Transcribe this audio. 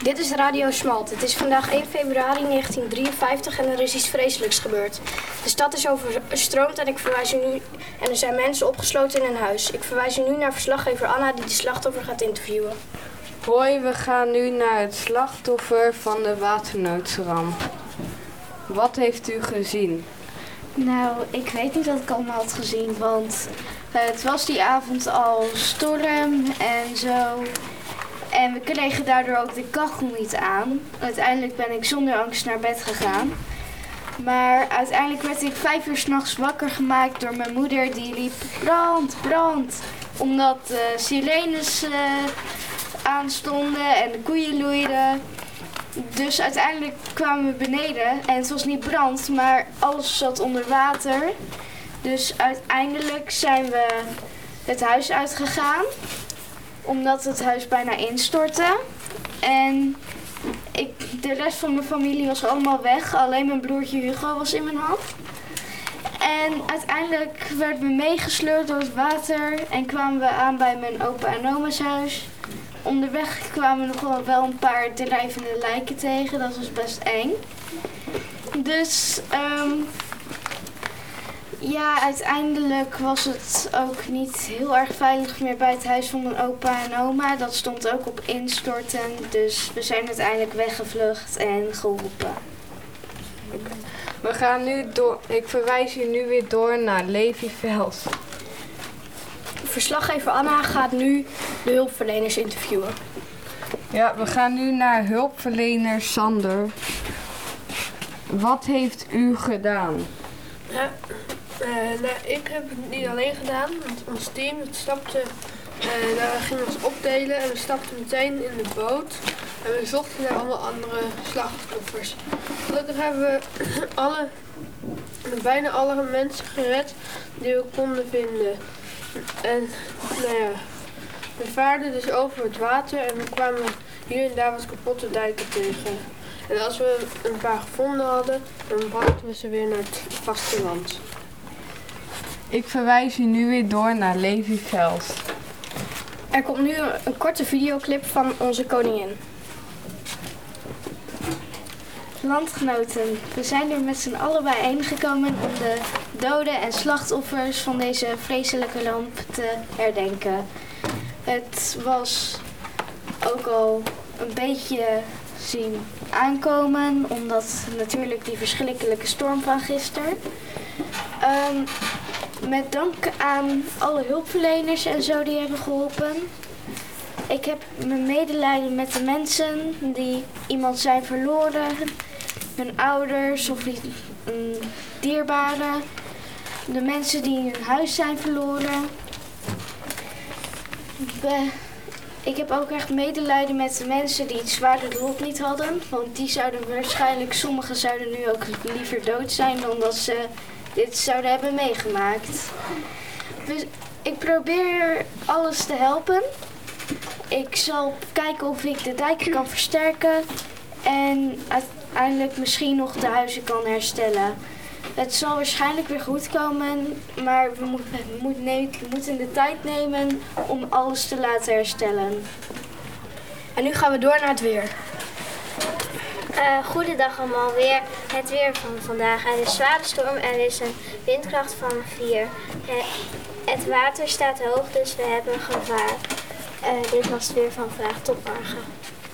Dit is Radio Smalt. Het is vandaag 1 februari 1953 en er is iets vreselijks gebeurd. De stad is overstroomd en er zijn mensen opgesloten in een huis. Ik verwijs u nu naar verslaggever Anna die de slachtoffer gaat interviewen. Hoi, we gaan nu naar het slachtoffer van de waternoodramp. Wat heeft u gezien? Nou, ik weet niet wat ik allemaal had gezien, want het was die avond al storm en zo. En we kregen daardoor ook de kachel niet aan. Uiteindelijk ben ik zonder angst naar bed gegaan. Maar uiteindelijk werd ik 5 uur 's nachts wakker gemaakt door mijn moeder die riep brand, brand. Omdat de sirenes aanstonden en de koeien loeiden. Dus uiteindelijk kwamen we beneden en het was niet brand, maar alles zat onder water. Dus uiteindelijk zijn we het huis uitgegaan, omdat het huis bijna instortte. En de rest van mijn familie was allemaal weg, alleen mijn broertje Hugo was in mijn hand. En uiteindelijk werden we meegesleurd door het water en kwamen we aan bij mijn opa en oma's huis. Onderweg kwamen we nog wel een paar drijvende lijken tegen, dat was best eng. Dus ja, uiteindelijk was het ook niet heel erg veilig meer bij het huis van mijn opa en oma. Dat stond ook op instorten, dus we zijn uiteindelijk weggevlucht en geholpen. We gaan nu door. Ik verwijs u nu weer door naar Levi Vels. Verslaggever Anna gaat nu de hulpverleners interviewen. Ja, we gaan nu naar hulpverlener Sander. Wat heeft u gedaan? Ja, ik heb het niet alleen gedaan, want ons team daar gingen we ons opdelen en we stapten meteen in de boot en we zochten naar alle andere slachtoffers. Gelukkig hebben we bijna alle mensen gered die we konden vinden. En we vaarden dus over het water en we kwamen hier en daar wat kapotte dijken tegen. En als we een paar gevonden hadden, dan brachten we ze weer naar het vasteland. Ik verwijs u nu weer door naar Levi Vels. Er komt nu een korte videoclip van onze koningin. Landgenoten, we zijn er met z'n allen bijeengekomen om de doden en slachtoffers van deze vreselijke ramp te herdenken. Het was ook al een beetje zien aankomen, omdat natuurlijk die verschrikkelijke storm van gisteren. Met dank aan alle hulpverleners en zo die hebben geholpen. Ik heb mijn medelijden met de mensen die iemand zijn verloren, hun ouders of dierbaren, de mensen die hun huis zijn verloren. Ik heb ook echt medelijden met de mensen die het zwaarder lot niet hadden, want die zouden waarschijnlijk, sommigen zouden nu ook liever dood zijn dan dat ze dit zouden hebben meegemaakt. Dus ik probeer alles te helpen. Ik zal kijken of ik de dijken kan versterken en uiteindelijk misschien nog de huizen kan herstellen. Het zal waarschijnlijk weer goed komen, maar we moeten de tijd nemen om alles te laten herstellen. En nu gaan we door naar het weer. Goedendag allemaal, weer het weer van vandaag. Er is zware storm en er is een windkracht van 4. Het water staat hoog, dus we hebben gevaar. Dit was het weer van vandaag. Tot morgen.